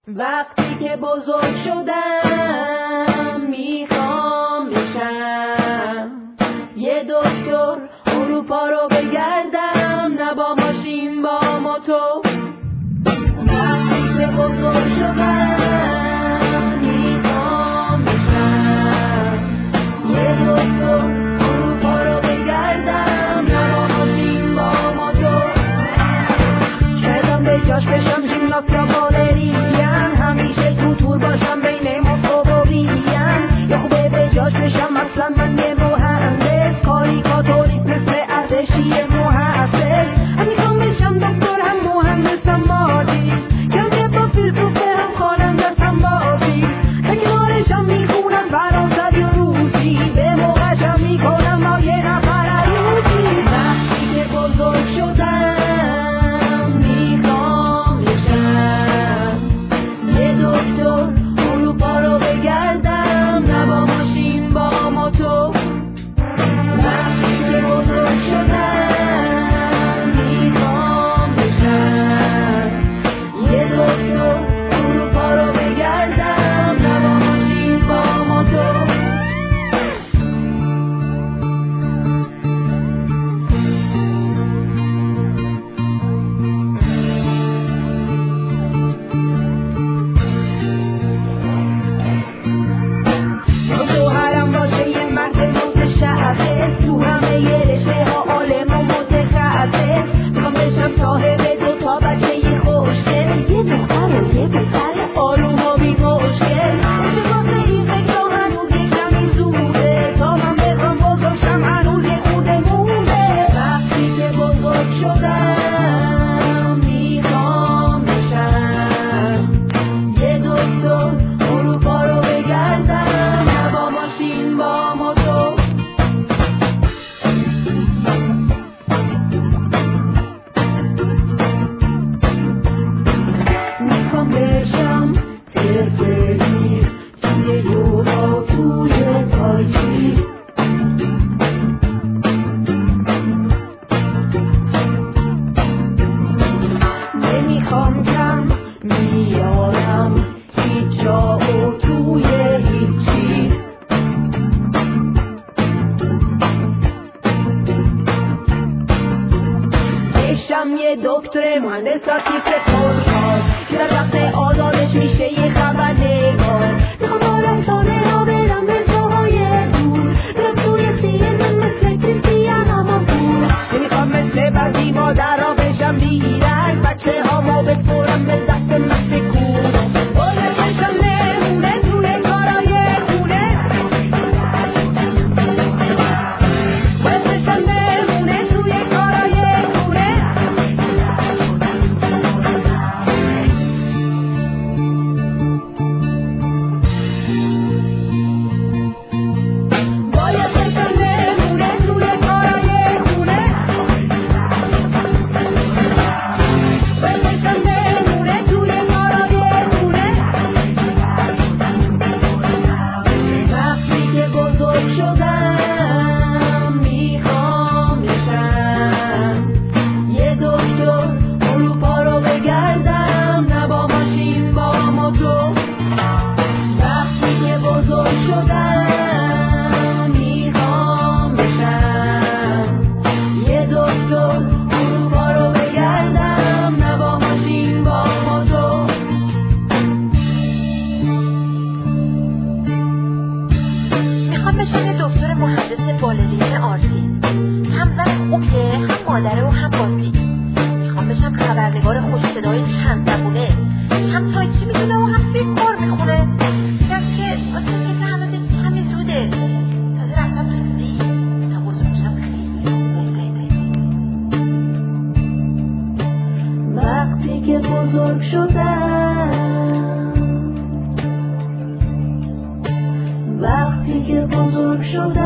وقتی که بزرگ شدم میخوام بشم یه دکتر، اروپا رو بگردم، نه با ماشین با موتور. وقتی که بزرگ شدم میخوام بشم یه دکتر، اروپا رو بگردم، نه با ماشین با موتور. شدم به جاش بشم ژیمناست یا بالرین، همیشه تو تور باشم بین مسکو و وین. یا خوبه به جاش بشم اصلا من یه مهندس، کاریکاتوریست مثل ارزشی محسس. هم میخوام بشم دکتر، هم مهندس، هم مهندس، کم با فیلسوفه، هم خواننده، هم بازی. اگه مارشم میخونم فرانسوی و روسی، به موقعشم میکنم با یه نفر عروسی. وقتی که بزرگ شدم میخوام بشم یه دکتر، اروپا رو بگردم، نه با ماشین با موتور. وقتی که بزرگ شدم میخوام بشم یه دکتر، اروپا رو بگردم، نه با ماشین با موتور. شوهرم باشه یه مرد متشخص، تو همه یه رشته ها عالم و متخصص. میخوام بشم صاحب 2 تا بچه خوشگل، یه دختر و یه پسر آروم و بی مشکل. واسه این فکرها هنوز یه کمی زوده، تا من بخوام بزرگشم هنوز یه خورده مونده. وقتی که بزرگ شدم میخوام بشم یه دکتر، اروپا رو بگردم، نه با ماشین با موتور. میخوام بشم فرفری توی یوگا، توی تایچی. نمیخوام کم میارم هیچ جا و توی هیچی. بشم یه دکتر مهندس آرتیست خودکار، که در وقت آزادش میشه یه خبرنگار. میخوام با رسانه ها برم به جاهای دور، برم توی سینما مثل کریستیانو پور. نمیخوام مثل بعضی مادرها بشم بیرنگ، بچه هامو بسپرم به دست مشکور. باید بشم نمونه توی کارای خونه، باید بشم نمونه توی کارای خونه. باید بشم نمونه توی کارای خونه، باید بشم نمونه توی کارای خونه. وقتی که بزرگ شدم میخوام بشم یه دکتر، اروپا رو بگردم، نه با ماشین با موتور. وقتی که بزرگ شدم میخوام بشم یه دکتر، اروپا رو بگردم، نه با ماشین با موتور. میخوام بشم یه دکتر مهندس بالرین آرتیست، هم زن خوبه، هم مادره و هم بازی. میخوام بشم خبرنگار خوش‌صدای چند زبونه، هم تایچی میدونه و هم فیلم کار میخونه. میگم که واسه فکر همه همین زوده، تازه رفتم رسیدی تا بزرگ شم خیلی. وقتی که بزرگ شدم، وقتی که بزرگ شدم